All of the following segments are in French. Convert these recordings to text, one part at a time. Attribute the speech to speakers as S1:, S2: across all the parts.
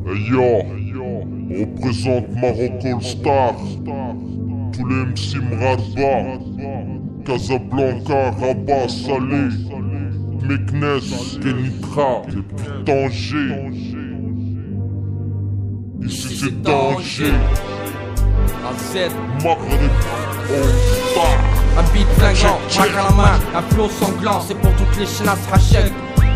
S1: Yo, représente Maroc All Star. Tous les MC Mrarba, Casablanca, Rabat, Salé, Meknes, Kenitra, depuis Tanger. Ici c'est Tanger. Maghreb All Star.
S2: Un beat flinguant, mac à la main, un flow sanglant, c'est pour toutes les chenasses Hachek.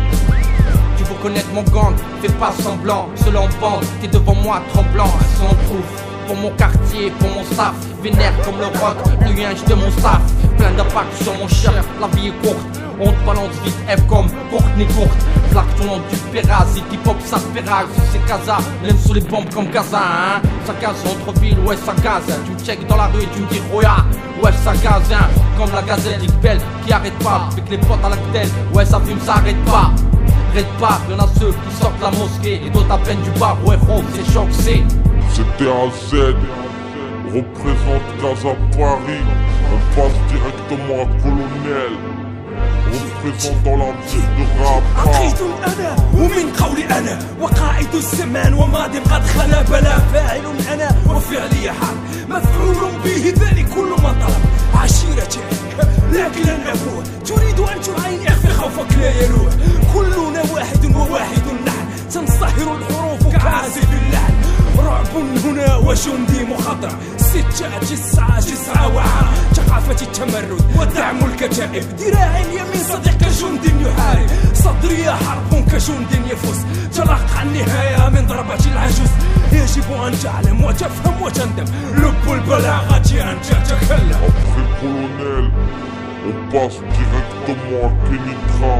S2: Tu veux connaître mon gang, fais pas semblant, seul en bande, t'es devant moi tremblant, sans trouve. Pour mon quartier, pour mon staff, vénère comme le rock, le linge de mon staff. Plein d'impact sur mon chef, la vie est courte. On te balance vite F comme Courtney courte. Plaque ton nom du parasite, hip-hop ça pérage. C'est Casa, l'aime sous les bombes comme Gaza, hein. Ça gaze entre villes, ouais ça gaze. Tu me check dans la rue et tu me dis Roya, ouais ça gaze, hein. Comme la gazelle belle qui arrête pas, avec les potes à la tête, ouais ça fume, ça arrête pas. Arrête pas, y'en a ceux qui sortent la mosquée et d'autres à peine du bar, ouais gros, c'est choc, c'est
S1: CTAZ, représente Casa Paris. On passe directement à Colonel. représente dans la ville de Rabat.
S3: عقيد أنا ومن قولي أنا وقائد الزمان وماضي قد خلا بلا فاعل أنا وفعلي حق مفعول به ذلك كل ما طلب عشيرتي لكن النبوة تريد أن تعين أخفي خوفك لا يلوح كلنا واحد وواحد نحن تنصهر الحروف كعازف اللحن رعب هنا وجندي مخضرم 6 9 9 وعرى ثقافة التمرد ودعم الكتائب ذراعي اليمين صديق كجند يحارب صدري حرب كجند يفوز تلقى النهاية من ضربة العجوز يجب أن تعلم وتفهم وتندم لب البلاغة أن تتكلم.
S1: Après Colonel, on passe directement à Kenitra,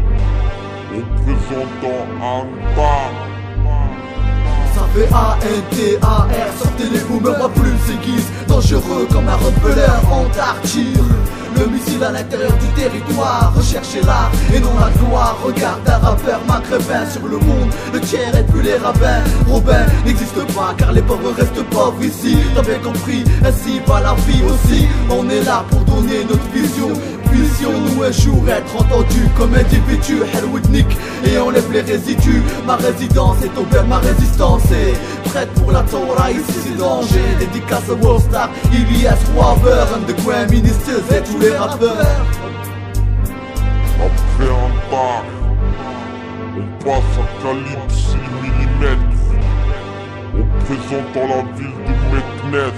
S1: représentant Anbar.
S4: Ça fait A-N-T-A-R, sortez les boomers, ma plume s'aiguise. Dangereux comme un repeleur en tartire. Le missile à l'intérieur du territoire, recherchez l'art et non la gloire. Regarde un rappeur maghrébin sur le monde, le tiers et plus les rabbins. Robin n'existe pas car les pauvres restent pauvres ici. T'as bien compris, ainsi va la vie aussi. On est là pour donner notre vision. Puissions-nous un jour être entendus comme individus, Helwidnik, et enlève les résidus. Ma résidence est ouverte, ma résistance est prête pour la Torah, ici c'est danger. Dédicace à Worldstar, Ilias, Waver, Underground Ministers et tous les rappeurs.
S1: Après Anbar, on passe à calibre 6 mm, représentant la ville de Meknes.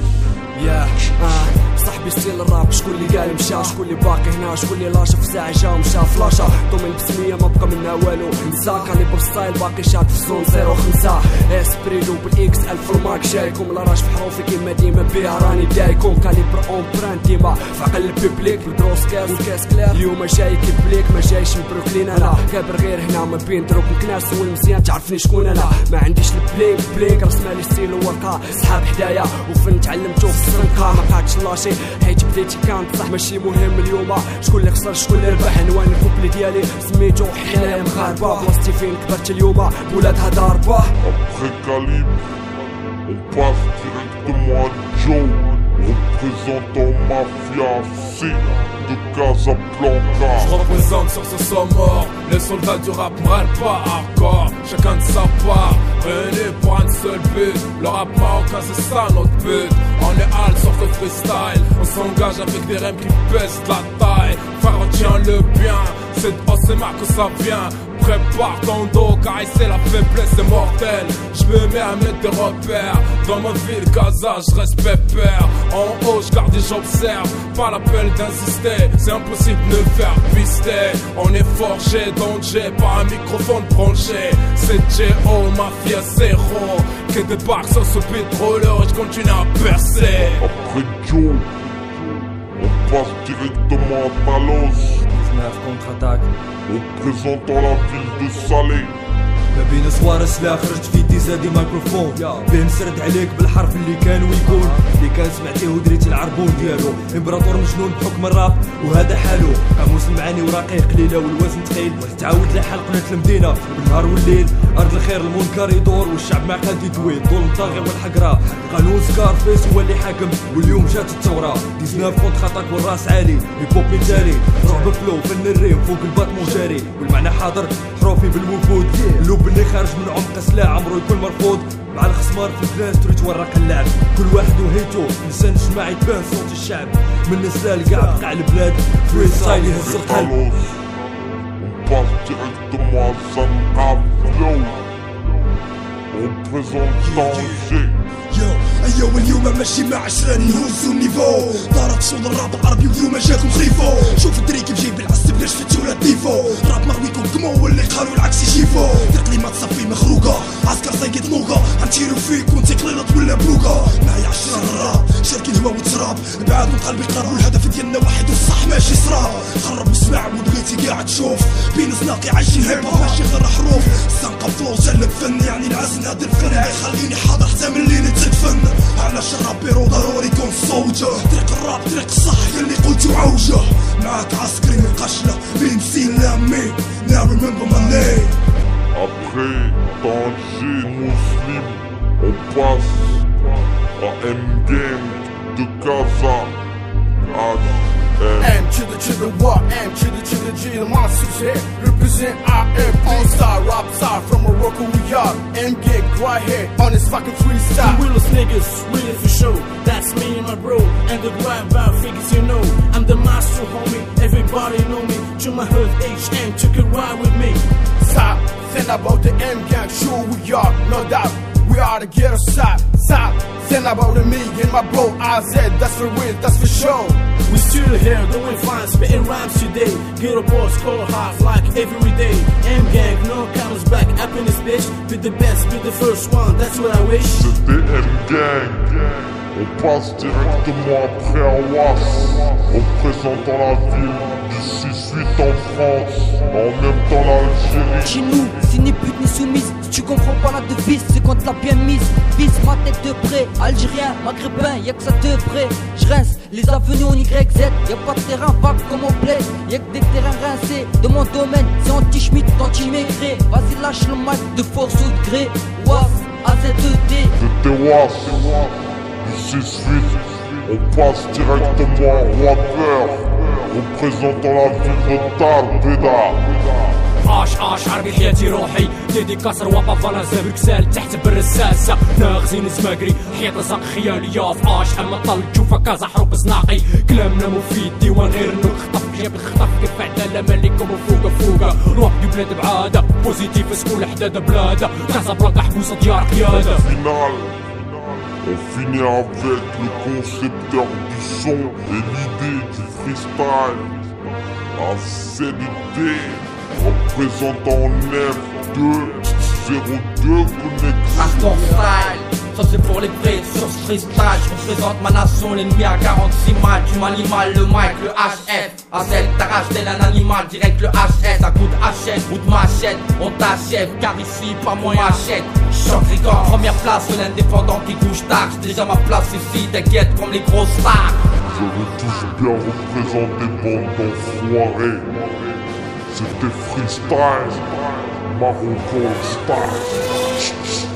S3: صاحبي ستيل الراب شكون اللي قال مشى شكون اللي باقي هنا شكون اللي لاشا في ساعه جا مشى فلاشا دومين بسميه ما بقى منها والو نسا كاليبر ستايل باقي شاد في زون 05 اسبريدو بالاكس الف الماك جايكم لا راش في حروفي كيما ديما بيها راني دايكم كاليبر اون ديما في عقل البيبليك بالدروس كاس والكاس كلير اليوم جاي كيبليك ما جايش من بروكلين انا كابر غير هنا ما بين دروك كناس والمزيان تعرفني شكون انا ما عنديش البليك رسمالي ستيل وورقه صحاب حدايا وفن تعلمتو في السرنقه ما قعدتش لاشي حيت بديتي كانت صح ماشي مهم اليوم شكون اللي خسر شكون اللي ربح عنوان الكوبلي ديالي سميتو حنايا مغاربه بلاصتي فين كبرت اليوم ولادها ضاربه.
S1: Après Calibre, on passe directement à Joe, représentant Mafia C de Casablanca.
S5: Je représente sur ce mort, les soldats du rap m'râlent pas hardcore, chacun de sa part, réunis pour un seul but, le rap marocain c'est ça notre but. On est hal sur le freestyle, on s'engage avec des rimes qui pèsent de la taille. Frère retiens le bien, c'est de Osema que ça vient. Prépare ton dos car ici la faiblesse est mortelle. Je me mets à mettre des repères. Dans ma ville Gaza je reste pépère. En haut je garde et j'observe. Pas l'appel d'insister, c'est impossible de me faire pister. On est forgé danger par un microphone branché. C'est J.O. Mafia Zero qui débarque sur ce pétroleur et je continue à percer.
S1: Après Joe, on passe directement à Talos,
S3: 19 contre-attaque
S1: représentant la ville de Salé.
S6: ما بين صوار سلاح خرجت في ديزادي مايكروفون بين سرد عليك بالحرف اللي كان ويكون اللي كان سمعتيه ودريتي العربون ديالو امبراطور مجنون بحكم الراب وهذا حالو قاموس المعاني ورقيق قليله والوزن ثقيل تعاود لحال قناه المدينه بالنهار والليل ارض الخير المنكر يدور والشعب ما قاد يدوي الظلم طاغي والحقره قانون سكارفيس هو اللي حاكم واليوم جات الثوره 19 كونت خطاك والراس عالي هيبوب مثالي رعب فلو فن الريم فوق الباطمو جاري والمعنى حاضر حروفي بالوفود اللوب اللي خارج من عمق سلاح عمرو يكون مرفوض مع الخصمار في البلاد تريد تورق اللعب كل واحد وهيتو انسان اجتماعي تبان صوت الشعب من النسال كاع بقاع البلاد فري ستايل يهز القلب.
S1: On passe directement à San Flow. On présente danger.
S3: ايوه اليوم ماشي مع 20 نهزو النيفو دارت صوت الراب العربي واليوم جاكم خريفو شوف الدري كيف جايب العسل بلاش فتو ولا ديفو راب مرويكم كمو واللي قالوا العكس يجيفو تقليمات صافي مخروقه عسكر زايد نوقه غنتيرو فيك وانت قليلة ولا بلوقه معايا 20 الراب شاركين هوا وتراب بعاد من قلبي قرب والهدف ديالنا واحد والصح ماشي صراب خرب واسمع وبغيتي قاعد تشوف بين زناقي عايشين هيبا ماشي غير حروف الزنقه فلو سلك فن يعني العزن هاد الفن غيخليني حاضر حتى من اللي نتدفن علاش الرابيرو ضروري يكون صوته طريق الراب طريق الصح يلي قلتو عوجه معاك عسكري مقشله مين سين لا مين now remember my name.
S1: Après danger muslim, on passe à M-Gang de Gaza.
S2: M to the what? M to the G, the monsters here. Represent RM, all star, rap star from Morocco, we are. M-Gang right here on this fucking freestyle.
S7: The realest niggas, really for sure. That's me and my bro, and the grind about figures you know. I'm the master, homie, everybody know me. To my hood, HM, took a ride with me.
S2: Stop, think about the M-Gang, sure we are, no doubt. We are the ghetto side, think about me and my bro IZ, that's for real, that's for sure.
S7: We still here, doing fine, spitting rhymes today. Ghetto boys, call half like every day. M-Gang, no comes back, up in this bitch. Be the best, be the first one, that's what I wish.
S1: C'était M-Gang. On passe directement après à Was, représentant la ville du 6-8 en France, en même temps l'Algérie.
S8: Chez nous, c'est ni pute ni soumise. Si tu comprends pas la devise, c'est quand l'a bien mise. Vise ma tête de près, algérien, maghrébin, y'a que ça de près. J'rince les avenues en YZ, y'a pas de terrain vague comme on plaît. Y'a que des terrains rincés de mon domaine, c'est anti-schmitt, anti-maigré. Vas-y lâche le mic de force ou de gré. Was, AZ2D.
S1: C'était Was. Du 6-8, on passe directement à Water, représentant la ville de Tarbida.
S6: عاش عربي حياتي روحي يدي كسر وطا فلازا بركسال تحت بالرساسة ناغزين زماقري حياة رزق خيالية في عاش اما طل تشوفها كازا حروق زناقي كلامنا مفيد ديوان غير انو خطف جاب الخطف كيف عدالة مالكم وفوقا روح دي بلاد بعادة بوزيتيف سكول حدادة بلادة كازا بلاكا حبوسة ديار قيادة.
S1: On finit avec le concepteur du son et l'idée du freestyle. AZD, représentant 9-2-02
S2: Aston Style, ça c'est pour les vrais sur ce freestyle. Je représente ma nation, l'ennemi à 46 matchs. Tu m'animal, le mic, le HF. AZ t'arrache tel un animal, direct le HS. À coup de hachette ou de machette, on t'achève. Car ici, pas moi machette. Choc record, première place, l'indépendant qui couche tard. J'ai déjà ma place ici, t'inquiète comme les grosses stars.
S1: Je veux tous bien représenter bande d'enfoirés. C'était freestyle, Marocco Star.